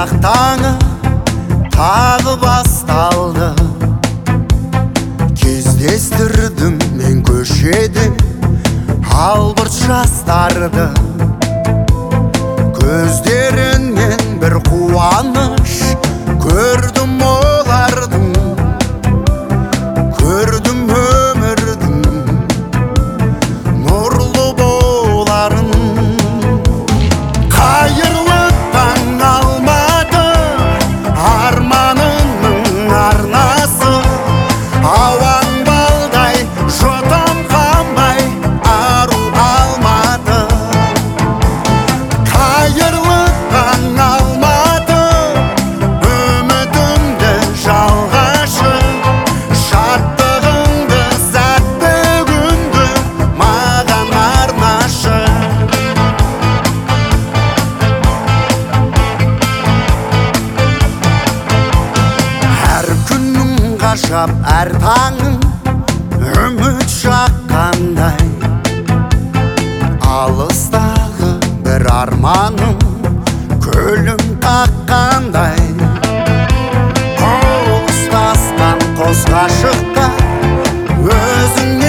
бірақ таңы тағы басталды. Кездестірдім мен көшеде албырт жастарды, көздерінен бір қуаныш көрдім олардың, көрдім өмірдің нұрлы боларын. Қайырлықтан алмады арманымның арнасы, ауаң балдай жотам қамай ару алмады. Қайырлықтан алмады үмітімді жалғашы, шаттығыңды сәтті күнді маған арнашы. Әр күнің ғажап, әр таңың үміт жаққандай, алыстағы бір арманым көлің таққандай. Қол ұстасқан қос ғашыққа өзің